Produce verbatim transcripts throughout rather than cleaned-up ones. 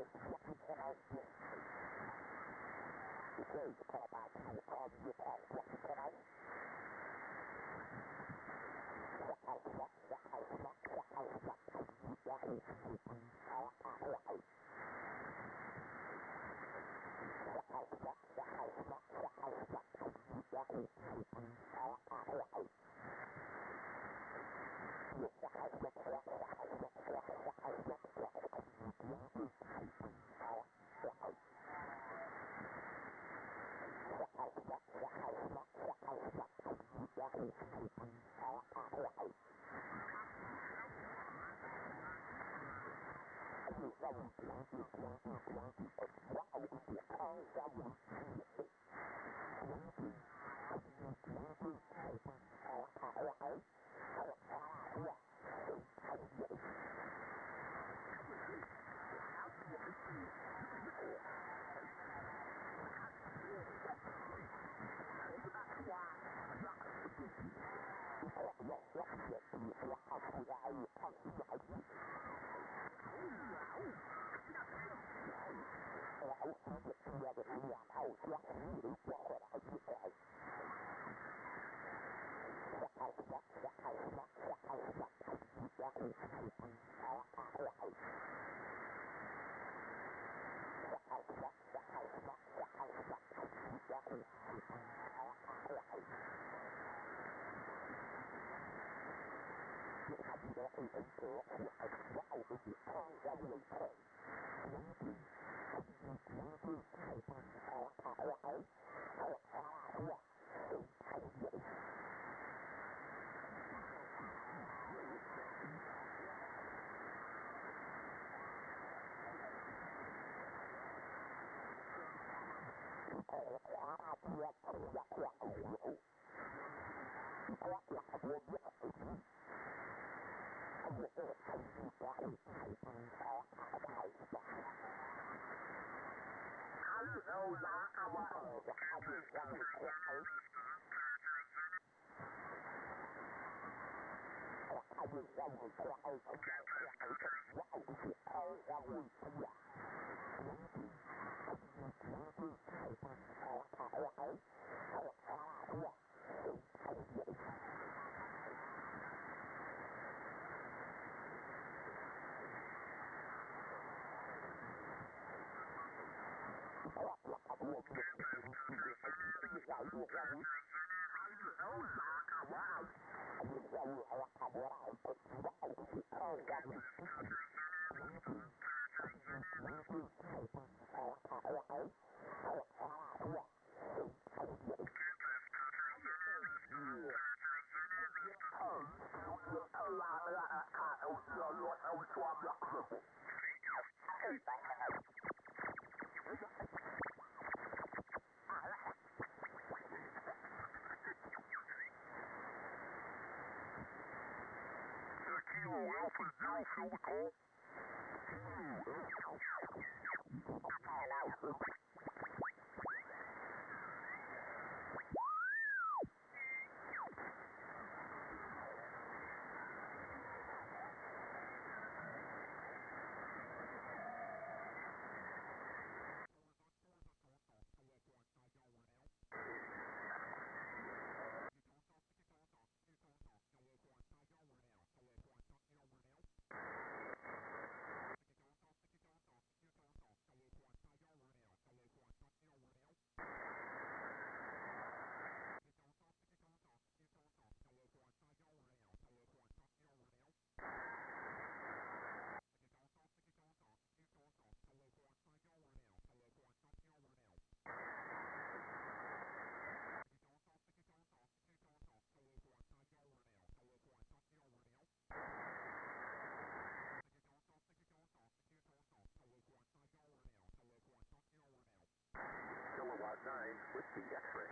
nine, Whiskey X-ray.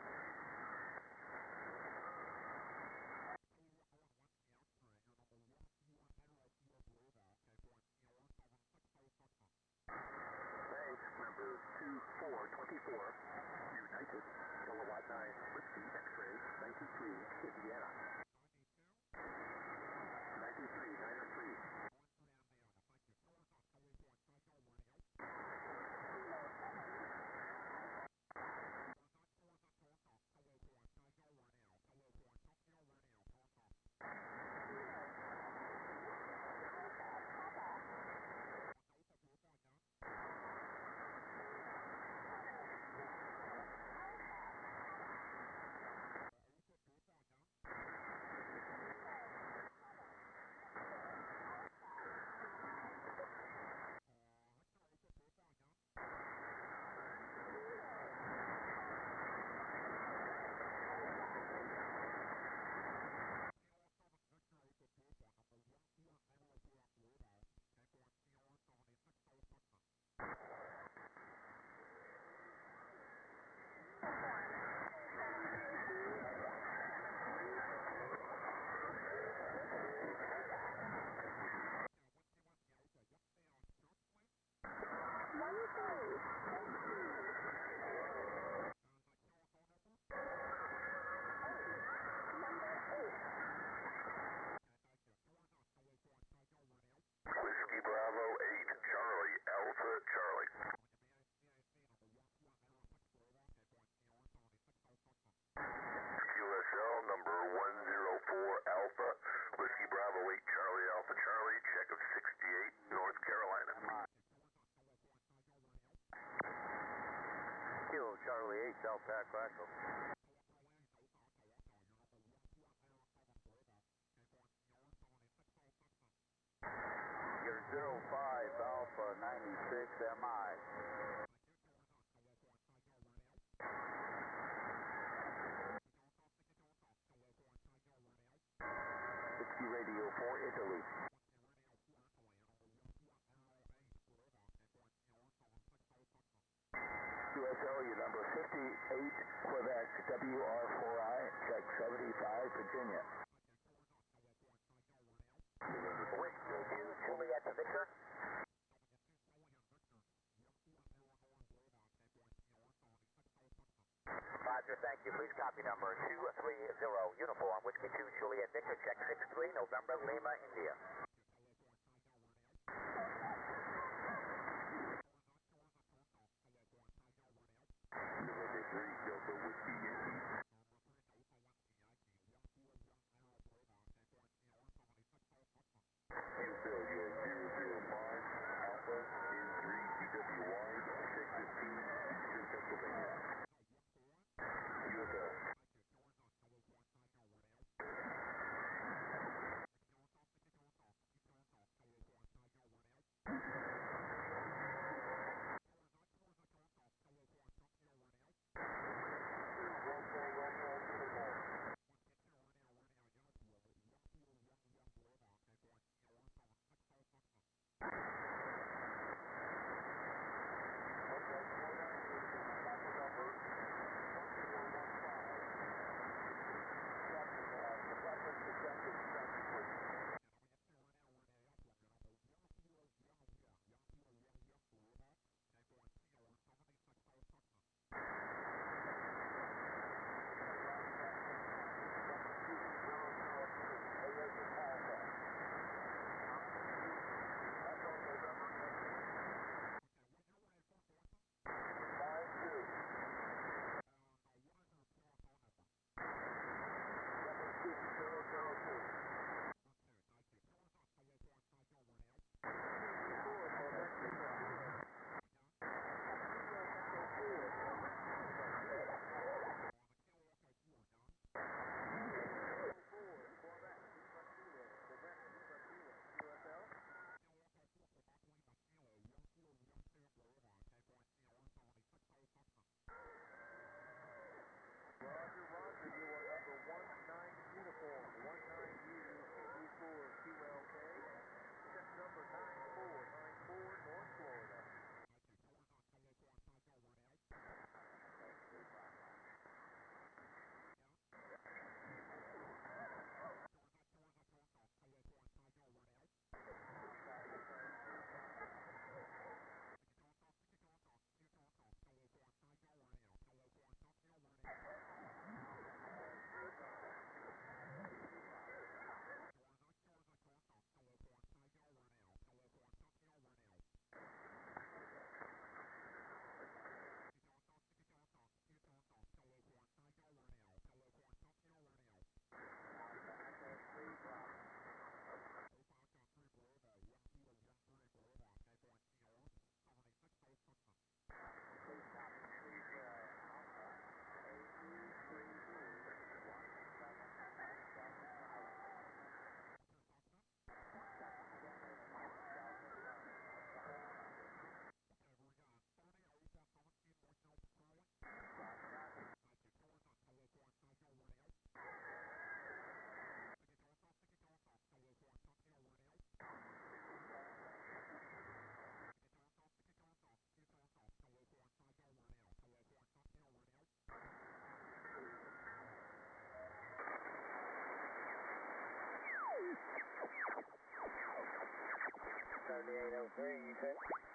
Thanks, number two four two four, United, Kilowatt nine, Whiskey X-ray, ninety-three, Indiana. ninety-three, nine oh three. Delta Echo. You're zero five Alpha ninety-six M I. Whiskey Radio for Italy. U S L, your number fifty-eight, Quebec, W R four I, check seventy-five, Virginia. Whiskey to Juliet to Victor. Roger, thank you. Please copy number two three zero, uniform, Whiskey two, Juliet Victor, check six three, November, Lima, India. seventy-eight oh three, you said?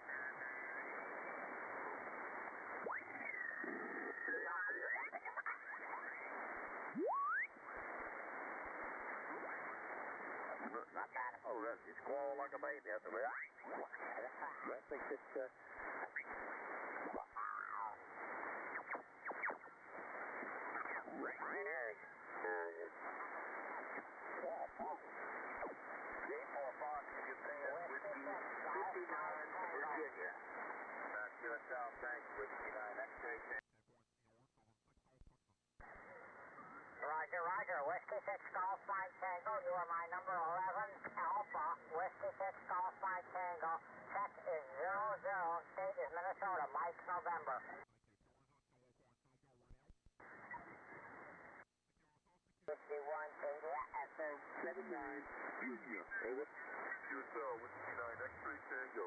Not bad. Oh, that's you squall like a baby at the rear. I think it's, uh... Rain egg. J four Fox, Japan, Whiskey fifty-nine, Virginia. Back to the south, thanks, Whiskey nine, X-ray ten. six Golf Mike Tango, you are my number eleven, Alpha, Whiskey six Golf Mike Tango. Check is zero zero, state is Minnesota, Mike November. fifty-one, India, Echo seven nine. Junior, over. U S L, Whiskey nine, X-ray Tango.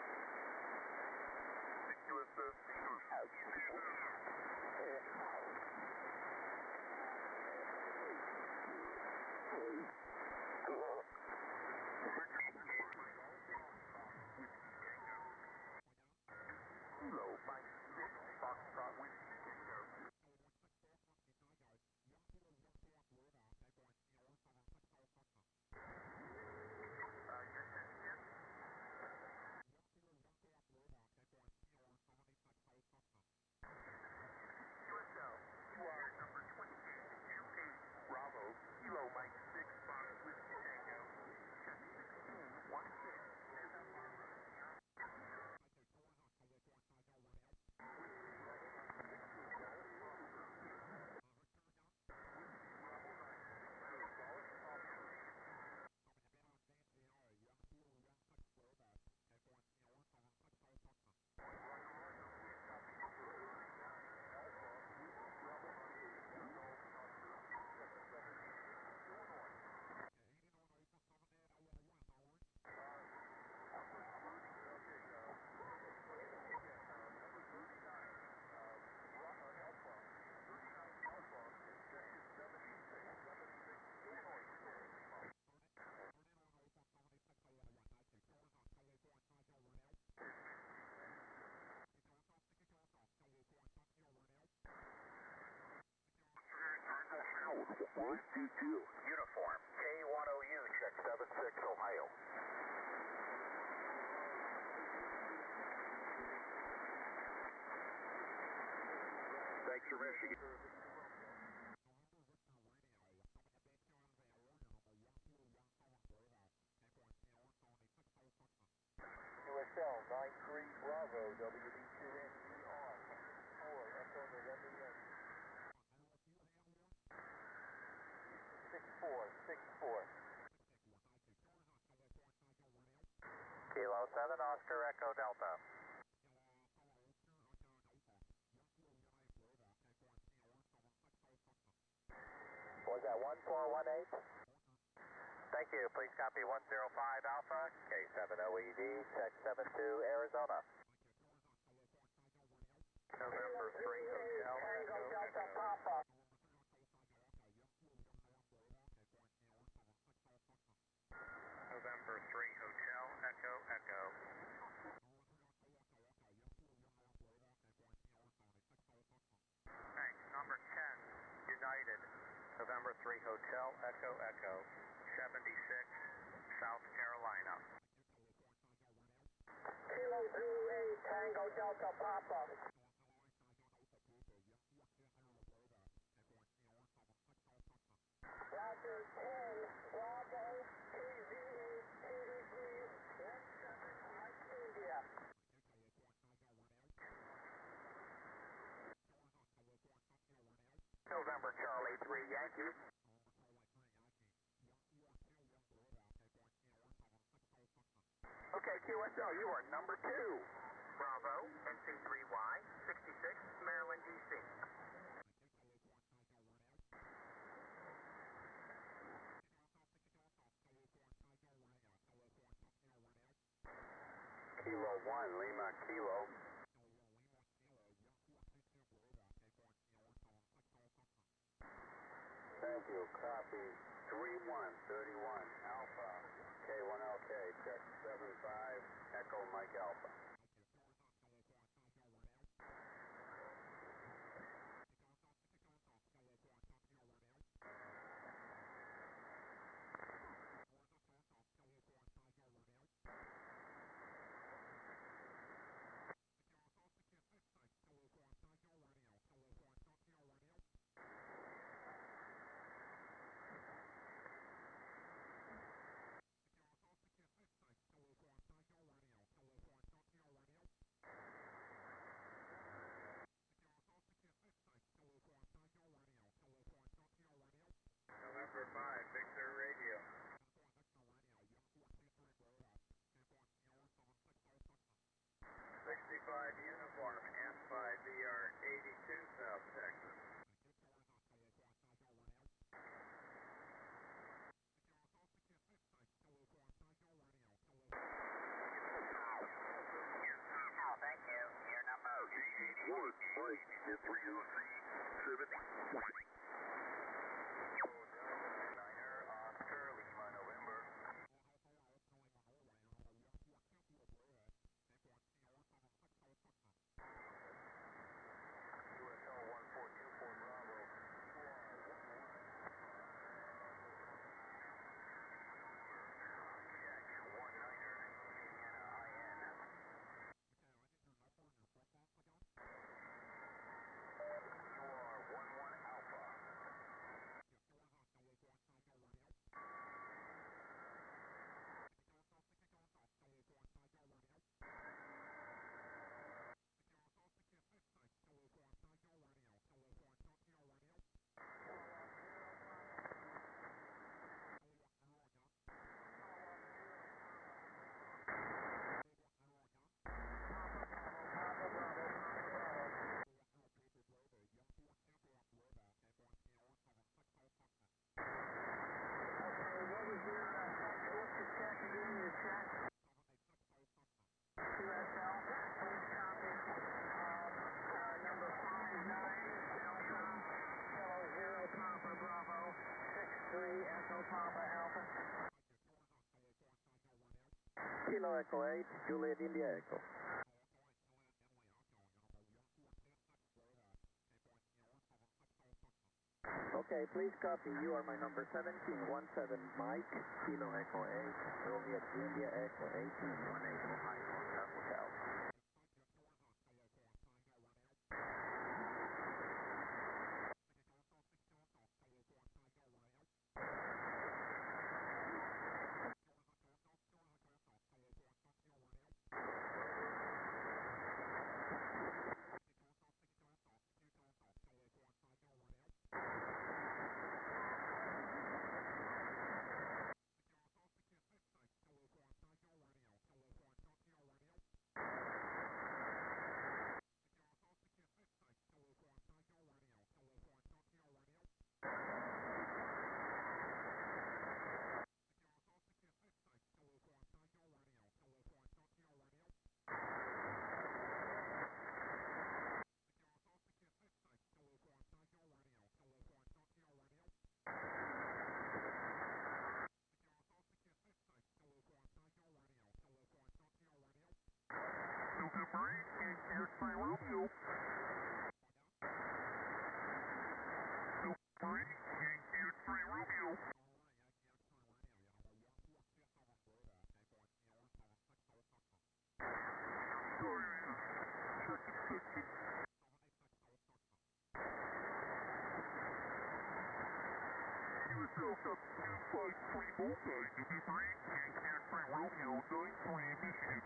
six U S S, Kilo, Mike six, Foxtrot, Whiskey Tango. Bravo, Kilo Mike six, Fox Whiskey Tango, check sixteen, one six. one two two. Uniform, K one O U, check seven six, Ohio. Thanks for Michigan. U S L, nine three, Bravo, W D two N E R, four, Echo November Yankee. six four, six four. Kilo seven, Oscar, Echo Delta. Was that one four one eight? Thank you. Please copy one zero five Alpha, K seven O E D, check seven two, Arizona. November three Hotel, Echo Delta Papa. November three Hotel, Echo Echo. Thanks. Number ten, United. November three Hotel, Echo Echo. seventy-six, South Carolina. Kilo Zulu eight, Tango Delta Papa. Roger ten, Bravo, K Z eight, eighty-three, one seven, Mike India. November Charlie three, Yankee. Okay, Q S L, you are number two. Bravo, N C three Y, sixty-six, Maryland, D C. Kilo one, Lima Kilo. Thank you. Copy. three one, thirty-one, Alpha, K one L K, check seven five, Echo Mike Alpha. right at three oh seven. Niner, Oscar, Lima, November. U S L one four two four Bravo. Check, one Niner, Indiana, I N. You are one one Alpha. Kilo Echo eight, Juliet India Echo. Okay, please copy. You are my number seventeen one seven Mike, Kilo Echo eight, Juliet India Echo eighteen one eight Ohio, Hotel. November eight, Yankee three Romeo. November eight, Yankee three Romeo. Sorry, checking, checking. U S L two five three Volta, November eight, Yankee three Romeo, nine three Michigan.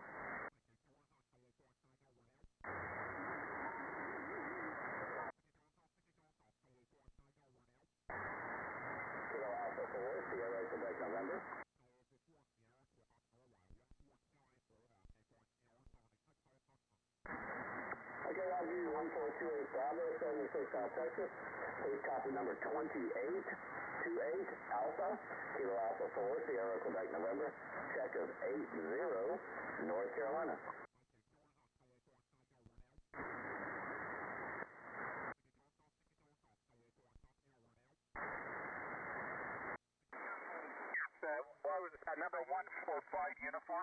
Kilo Alpha four, Sierra Quebec, November. Okay, I'll do one four two eight Bravo, seventy-six South Texas. Please copy number twenty-eight twenty-eight Alpha, Kilo Alpha four, Sierra Quebec, November. Check of eight zero, North Carolina. That, what was that, number one four five uniform?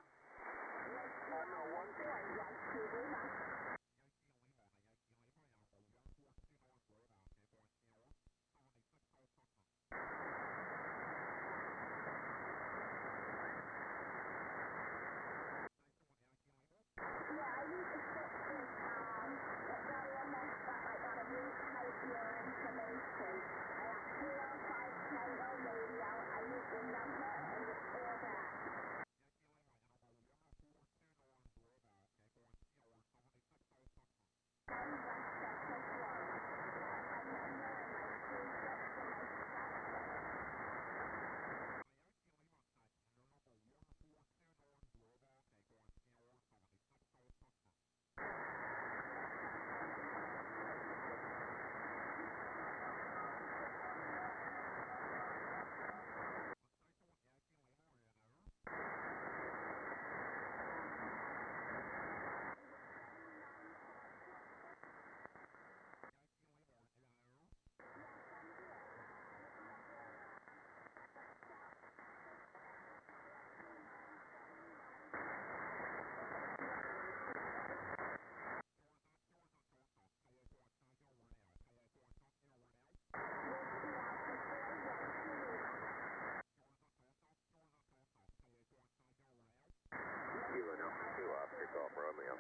Romeo.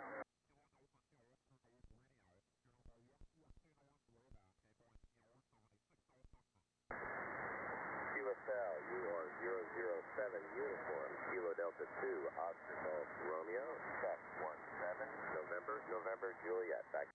Kilo Cell, you are zero zero seven uniform, Kilo Delta two, Oscar Golf Romeo, check one seven, November, November, Juliet, back.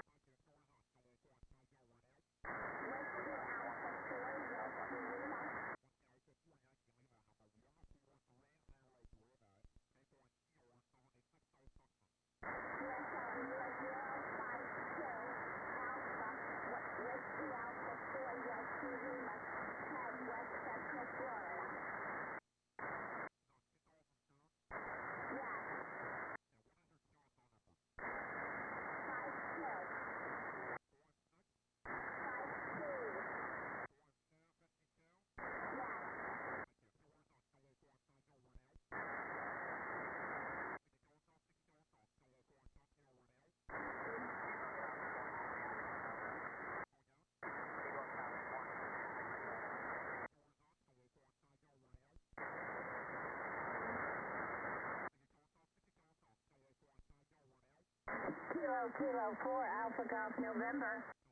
Kilo, Kilo four, Alpha Golf November.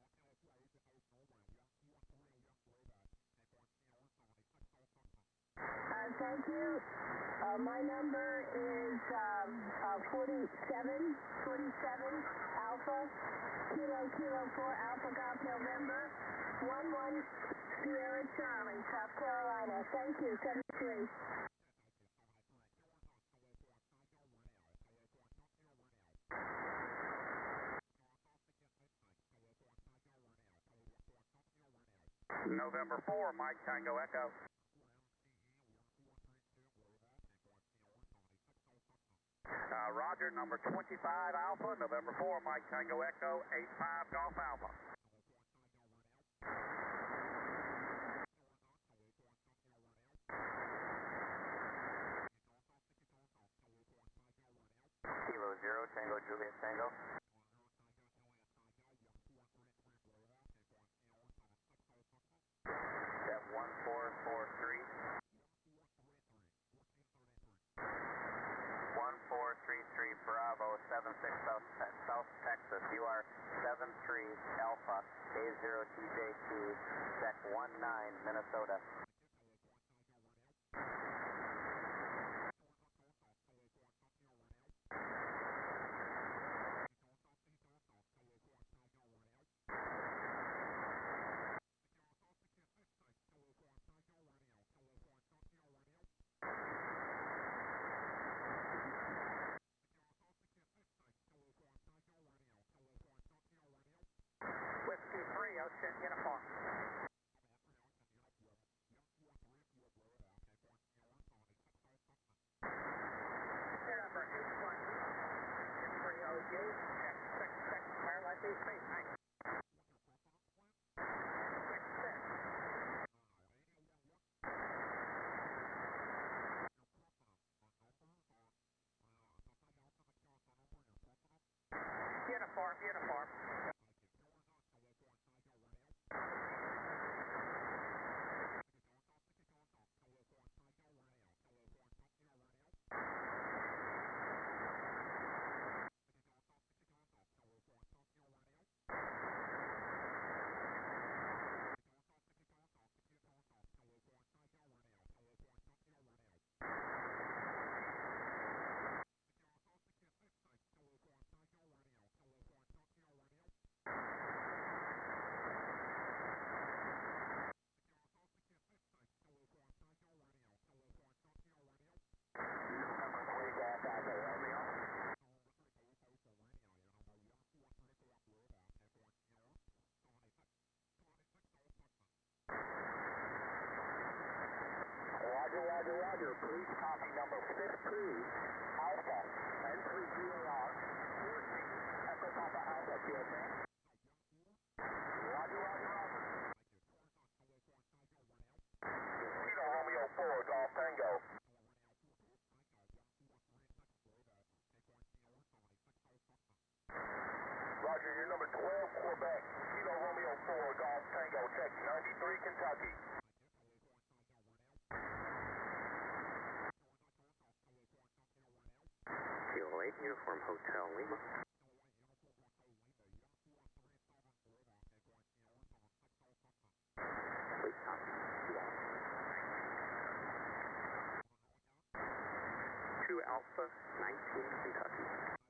Uh, thank you. Uh, my number is um, uh, forty-seven, forty-seven, Alpha, Kilo, Kilo four, Alpha Golf November, one one, Sierra Charlie, South Carolina. Thank you, seventy-three. November four, Mike Tango Echo. Uh, Roger, number twenty-five Alpha, November four, Mike Tango Echo, eight five Golf Alpha. Kilo Zero, Tango Juliet Tango. Step one four four three. one four three three Bravo, seven six South, South Texas. You are seven three Alpha, A zero T J T, check one nine Minnesota. Whiskey three, Ocean Uniform. Number eight one, three O G, check six six, Maryland D C, thanks. six six. Uniform, uniform. Roger, Roger, Roger. Please copy number fifteen, Alpha, N three G A R, Whiskey, Echo Papa Alpha, Q S A. Roger, Roger, Roger. Kilo Romeo four, Golf Tango. Roger, you're number twelve, Quebec. Kilo Romeo four, Golf Tango, check ninety-three, Kentucky. Kilo eight Uniform Hotel Lima. Please copy. two Alpha, nineteen Kentucky.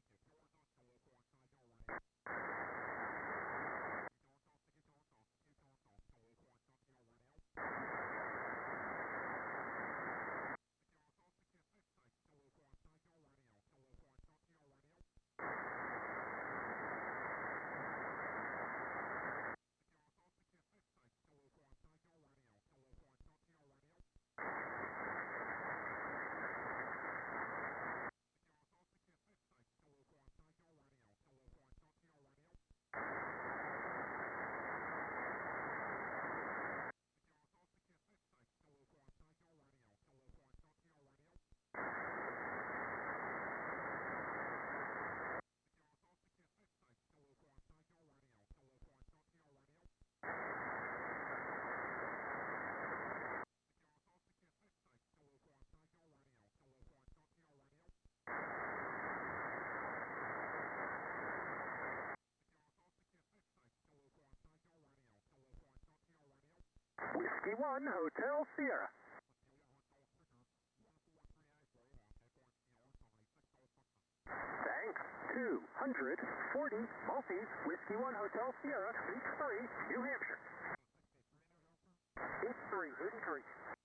Whiskey one, Hotel Sierra. Thanks. two hundred forty Maltese, Whiskey one, Hotel Sierra, Beach three, New Hampshire. Beach three, eighty-three.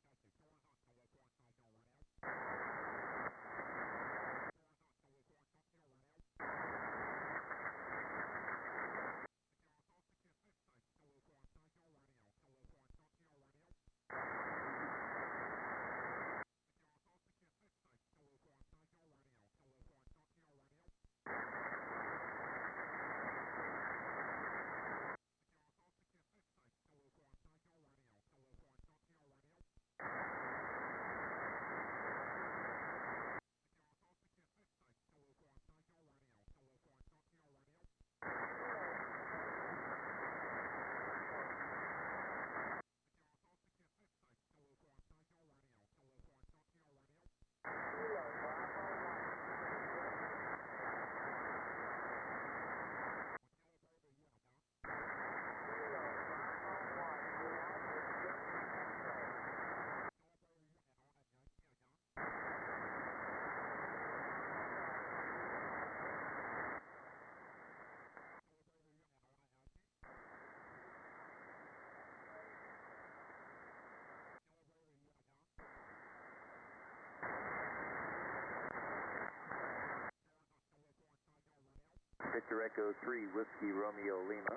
Victor Echo three, Whiskey Romeo Lima.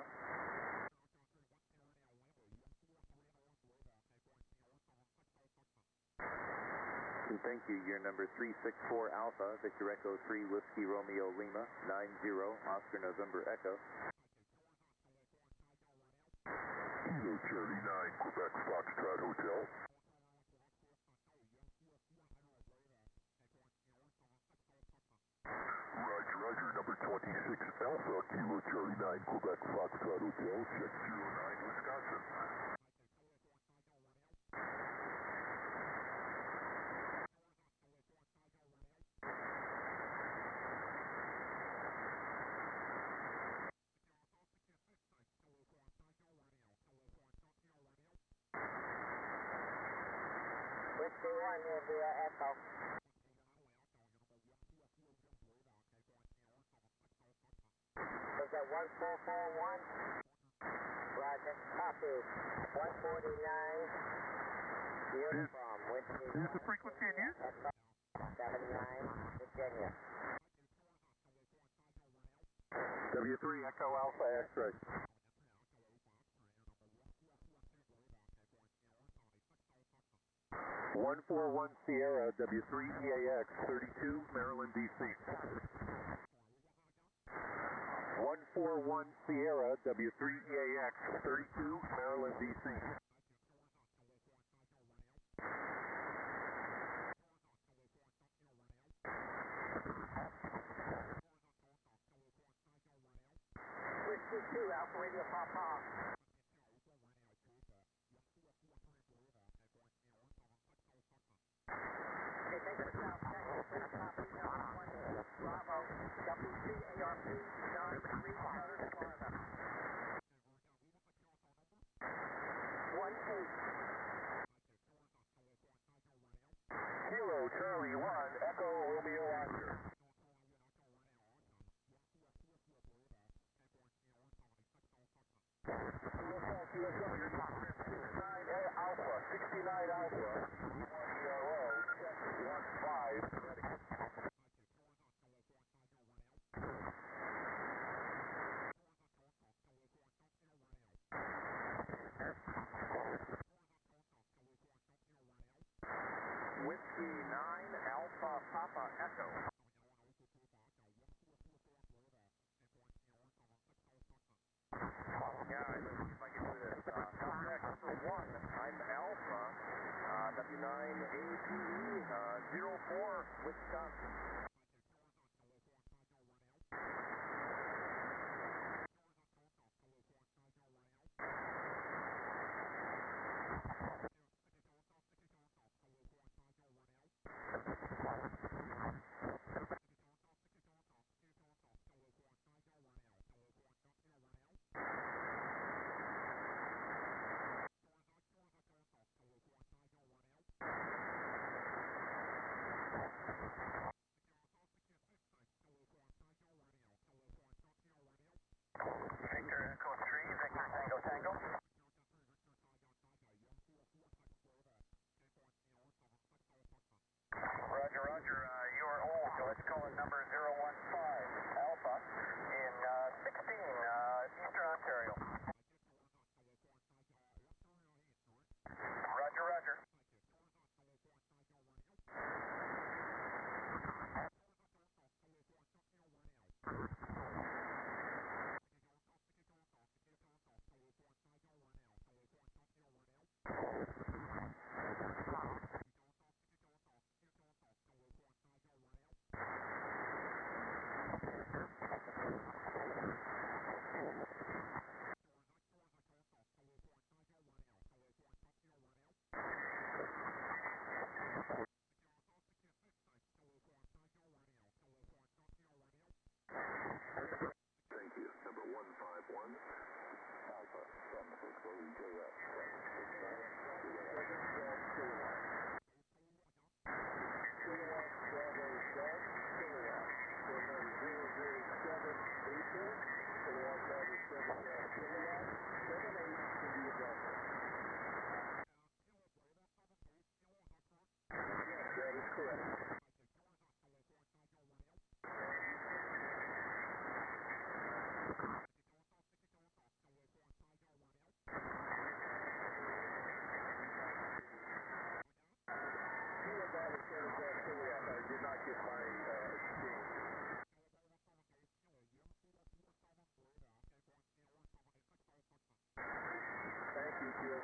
And thank you, your number three six four Alpha, Victor Echo three, Whiskey Romeo Lima, nine zero, Oscar November Echo. Kilo Charlie nine, Quebec Foxtrot Hotel. Roger, Roger, number twenty-six Alpha, Kilo Charlie nine, Quebec Foxtrot Hotel, check zero nine, Wisconsin. Whiskey one, India Echo. Was that one four four one? Roger, copy. one forty-nine, uniform, Whiskey one. Is the frequency in use? Echo, seven nine, Virginia. W three Echo Alpha X-ray. one four one Sierra, W three E A X, thirty-two, Maryland, D C. one four one Sierra, W three E A X, thirty-two, Maryland, D C. Whiskey two, Alpha Radio Papa. Okay, take it to South Texas, please copy, number twenty, Bravo. copy. nine three seven Florida. one two. Kilo Charlie one, Echo Romeo Oscar. sixty-nine Alpha, sixty-nine Alpha, one zero, check one five, ready. Whiskey nine Alpha Papa Echo. Yeah, let's see if I can do this. Uh, contact one, I'm Alpha, uh, W nine A P E, uh, zero four, Wisconsin. Victor Echo three, Victor Tango Tango. Roger, roger, uh, you are old, let's call it number zero one five, Alpha, in uh, sixteen, uh, Eastern Ontario. Roger, roger. Thank you. Number one five one, Alpha, San Francisco, J F. That is correct. I did not get my uh, exchange. Thank you, Q.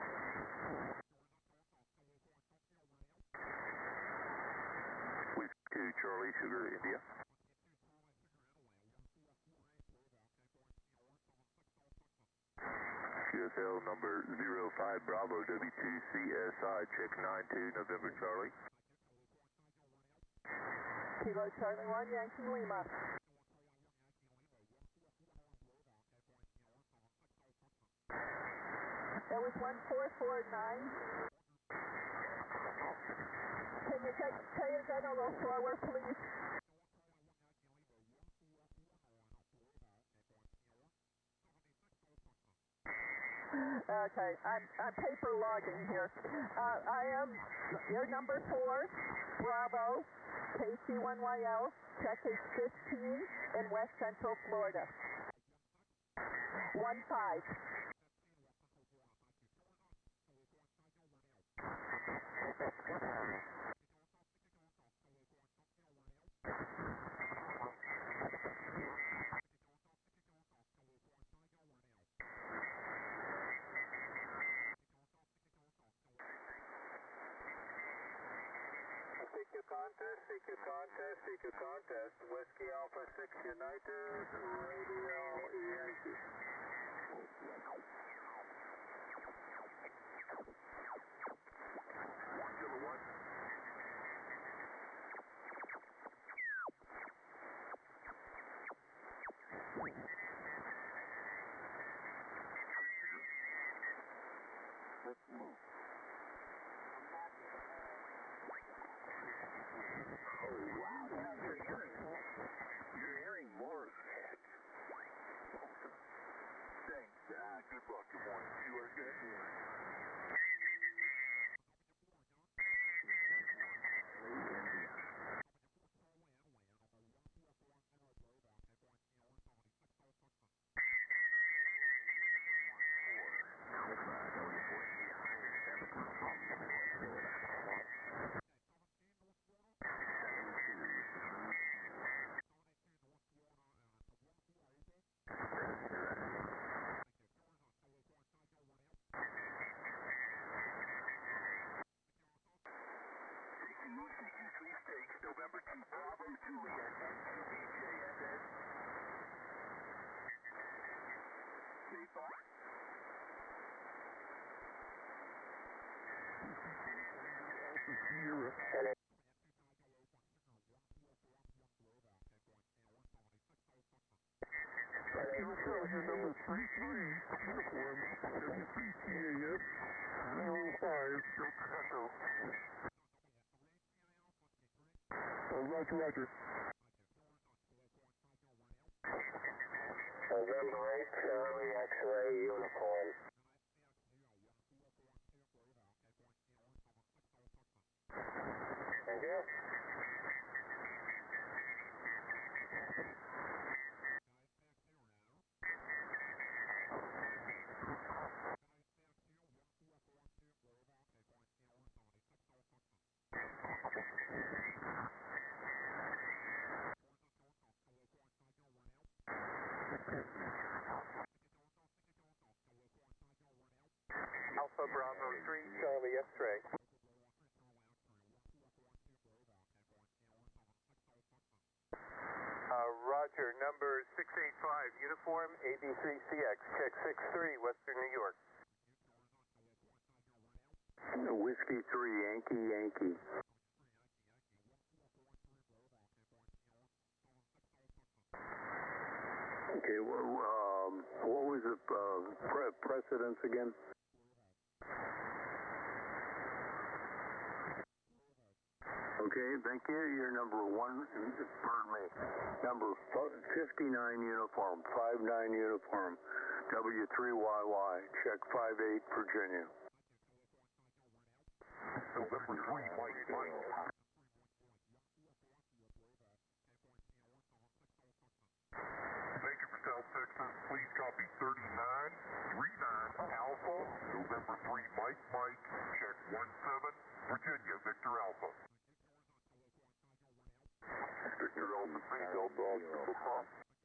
Whiskey Charlie Sugar India. Q S L number zero five Bravo W two C S I, check nine two November Charlie. Kilo Charlie one, Yankee Lima. That was one four four nine. Can you take, take your gun a little slower, please? Okay, I'm, I'm paper logging here. Uh, I am your number four, Bravo, K C one Y L, check is fifteen in West Central Florida. one five. C Q contest, C Q contest, C Q contest, Whiskey Alpha six United, Radio Yankee. One Kilo One. let's move. Oh, wow. Now you're hearing, you're hearing more. Awesome. Thanks. Uh, good luck. Good morning. You are good. November two, Bravo, Juliet, N Q B J S S. Safe on. Sierra. Your number three three, uniform, W P C A F, zero five, Delta Echo. Oh, roger, roger. November eight, Charlie X-ray uniform. Thank you. Alpha Bravo three, Charlie X-ray. Uh, roger, number six eight five, uniform, A B three C X, check six three, Western New York. Whiskey three, Yankee, Yankee. Okay, well, um, what was the uh, pre precedence again? Okay, thank you. You're number one, pardon me, number fifty-nine uniform, five nine uniform, W three Y Y, check five eight, Virginia. November three, Mike, Mike. Thank you for South Texas. Please copy thirty-nine, three nine, Alpha, November three, Mike, Mike, check one seven, Virginia, Victor Alpha. Victor Alpha three, Delta Oscar, Papa.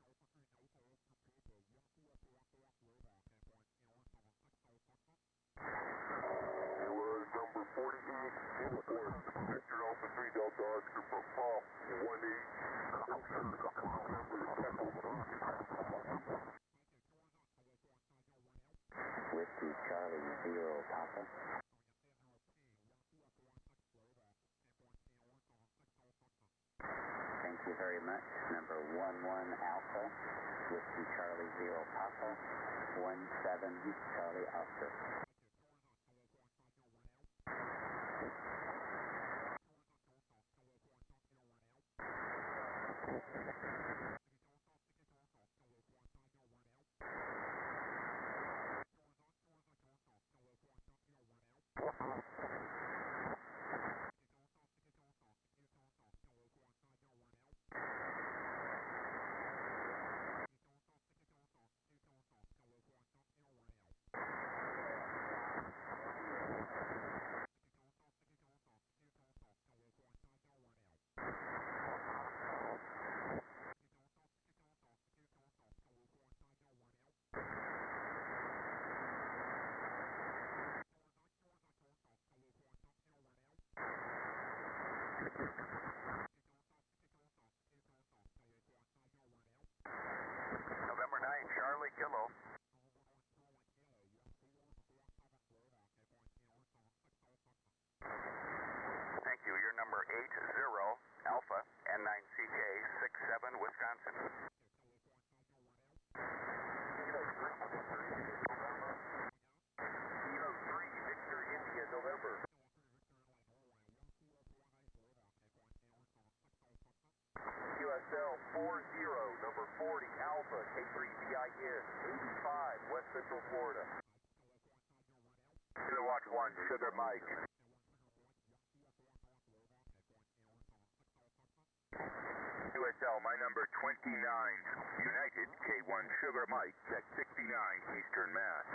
You are number forty-eight, uniform, Victor Alpha three, Delta Oscar, Papa, one eight, Whiskey Charlie Zero Papa. Thank you very much. Number one one Alpha, Whiskey Charlie Zero Papa, one seven Charlie Oscar. November nine, Charlie Kilo. Thank you. You're number eight zero, Alpha, N nine C K, six seven, Wisconsin. Kilo three, Victor Alpha, K three V I N, eighty-five, West Central Florida. Kilo Watch one, Sugar Mike. U S L, my number twenty-nine. United, K one Sugar Mike, check sixty-nine, Eastern Mass.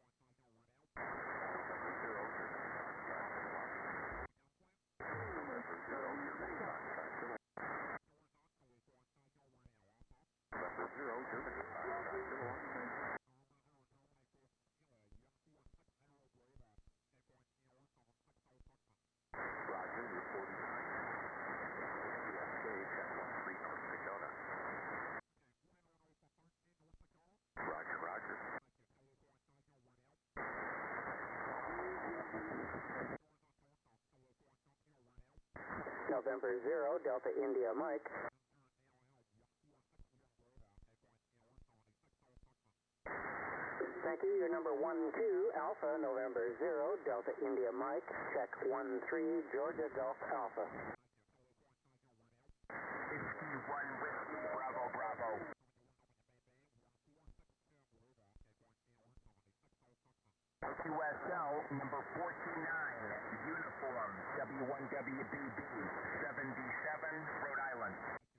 November zero, Delta India Mike. Thank you. Your number one two, Alpha, November zero, Delta India Mike. Check one three, Georgia Golf Alpha. fifty-one Whiskey, Bravo, Bravo. U S L, number forty-nine, Uniform, W one W B B, seventy-seven, Rhode Island.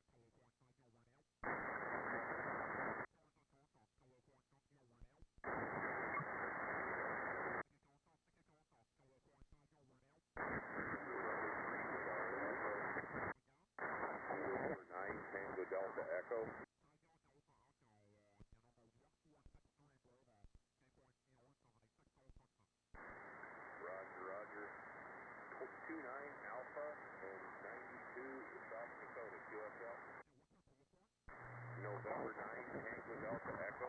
nine, Tango Delta Echo. Roger, Roger. two nine Alpha and ninety-two South Dakota, Q S L. November nine, Tango Delta Echo.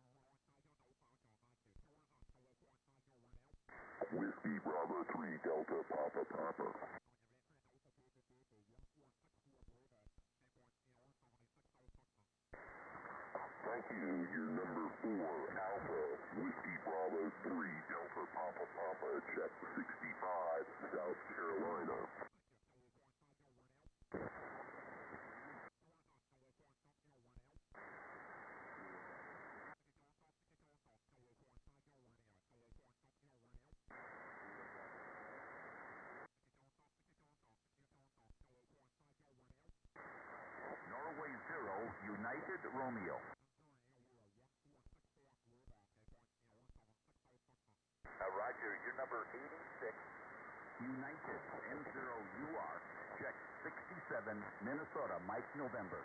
Whiskey Bravo three, Delta Papa Papa. Thank you. Your number four, Alpha, Whiskey Bravo three, Delta Papa Papa, check sixty-five, South Carolina. Norway zero, United Romeo. Uh, Roger, your number eighty-six. United M zero U R, check sixty-seven, Minnesota, Mike November.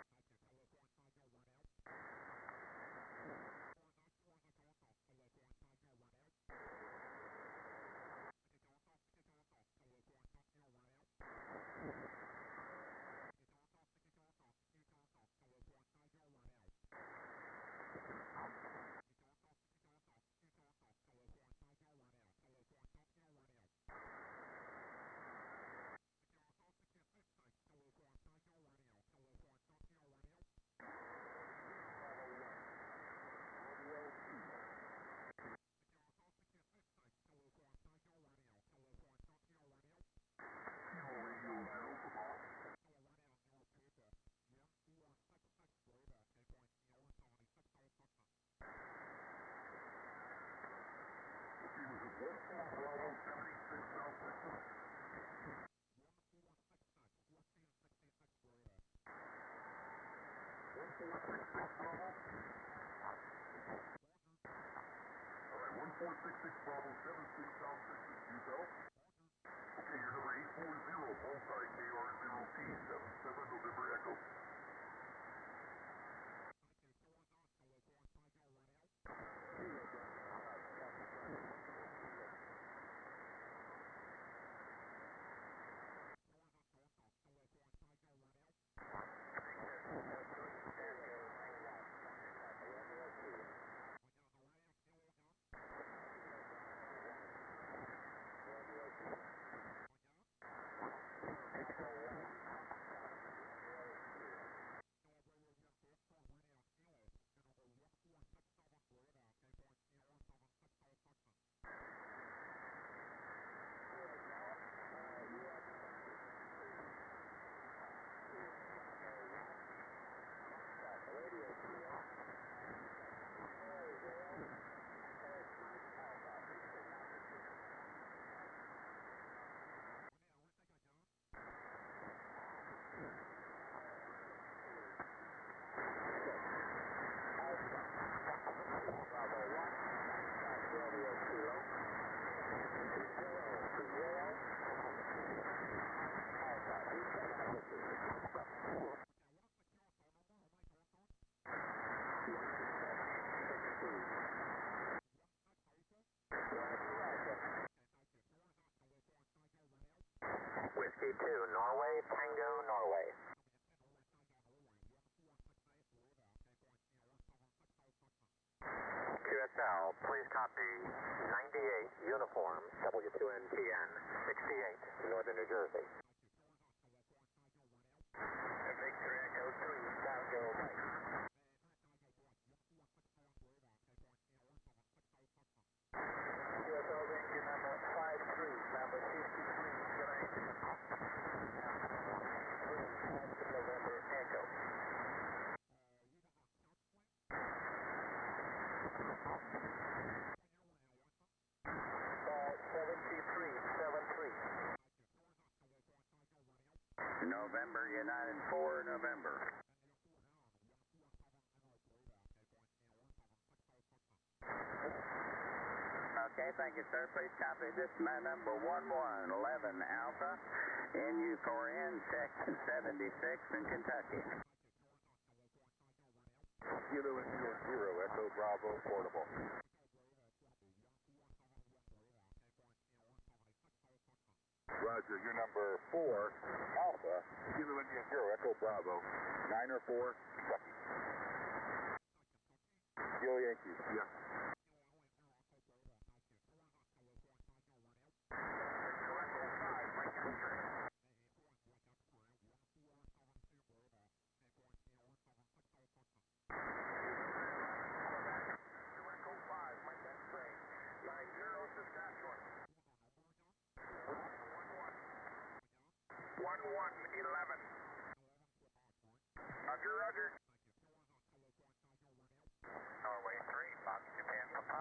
four six six Bravo seven six South Texas, Q S L. Okay, your number eight four zero, multi K R zero T, seven seven November Echo. Norway, Tango, Norway. Q S L, please copy ninety-eight, uniform, W two N T N, sixty-eight, Northern New Jersey. Victor Echo three, Tango, Mike. Q S L Ranger number five three, number fifty-three, July November Echo. seventy-three, seven three. November, United four, November. Okay, thank you, sir. Please copy this man number one one eleven Alpha, N U four N, check seventy-six in Kentucky. Kilo India Zero, Echo Bravo, portable. Roger, you're number four, Alpha, Kilo India Zero, Echo Bravo, nine or four, Kentucky. Kilo Yankee, yes. one one eleven. Roger, roger. Norway three, Fox Japan Papa.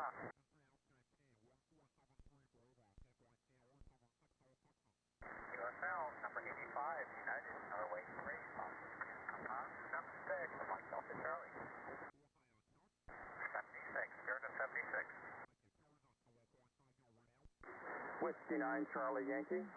U S L, number eighty-five, United, Norway three, Fox Japan Papa. Number six, Mike Delta Charlie. seventy-six, zero to seventy-six. Whiskey nine, Charlie Yankee.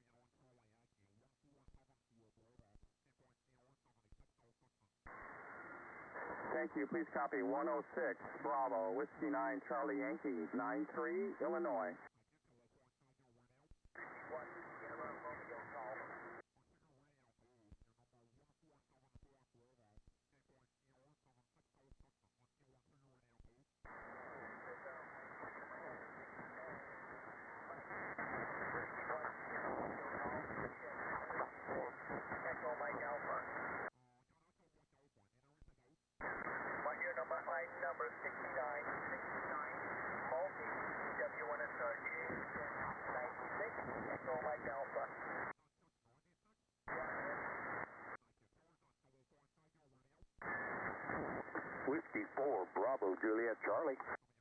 Thank you. Please copy one oh six, Bravo, Whiskey nine, Charlie Yankee, nine three, Illinois. One, Sierra Romeo Golf. Echo Mike Alpha. Number line number sixty-nine, sixty-nine, multi, W one S R G, ninety-six, Echo Mike Alpha. Whiskey four, Bravo, Juliet, Charlie.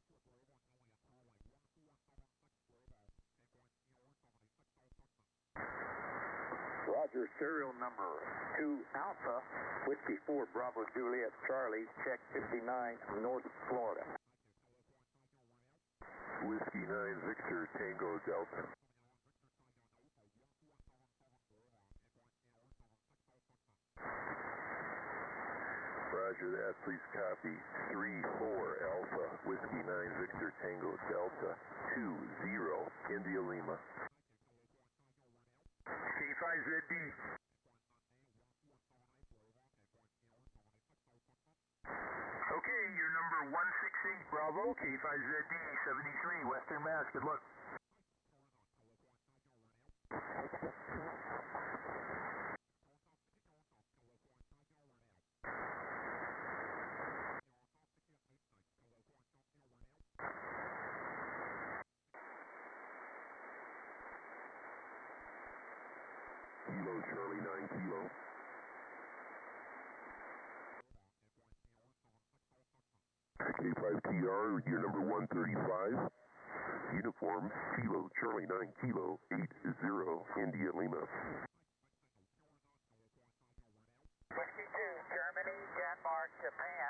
Roger, serial number two, Alpha, Whiskey four, Bravo, Juliet, Charlie, check fifty-nine, North Florida. Whiskey nine, Victor, Tango, Delta. Roger that, please copy three four Alpha, Whiskey nine, Victor, Tango, Delta, two zero, India Lima. K five Z D. Okay, you're number one six eight, Bravo, K five Z D, seventy-three, Western Mass. Good luck. Kilo, Charlie nine, Kilo. K five T R, you're number one thirty-five. Uniform, Kilo, Charlie nine, Kilo, eight zero, India Lima. Whiskey two, Germany, Denmark, Japan.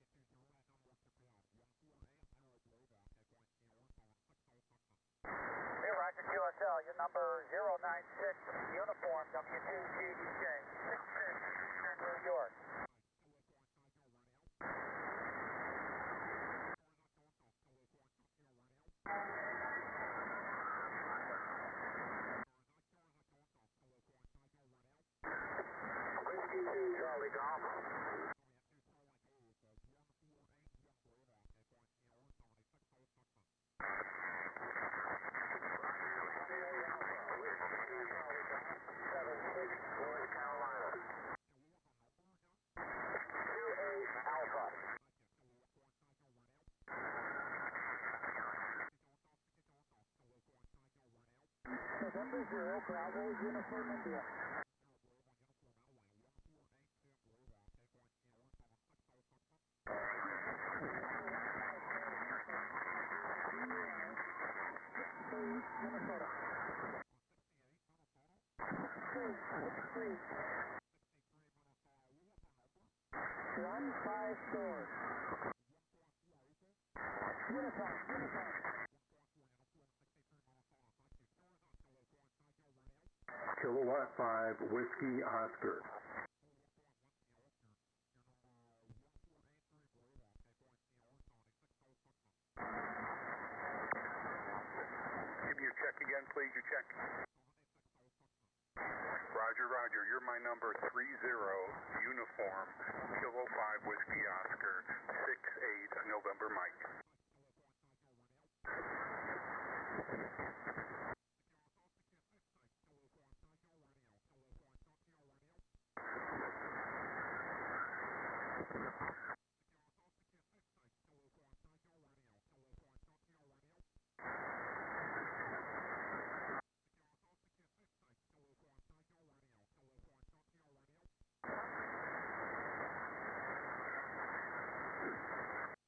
Hey, Roger, Q S L, your number zero nine six, uniform, W two G D J, six six, New York. Golf. seven six, North Carolina. two eight Alpha. November zero, Bravo, Uniform India. Minnesota. Three, six, three. One, five, four. Uniform, uniform. Kilowatt five, Whiskey Oscar. Give me your check again, please, your check. Roger, roger. You're my number three zero, uniform, Kilo five, Whiskey Oscar, six eight, November Mike.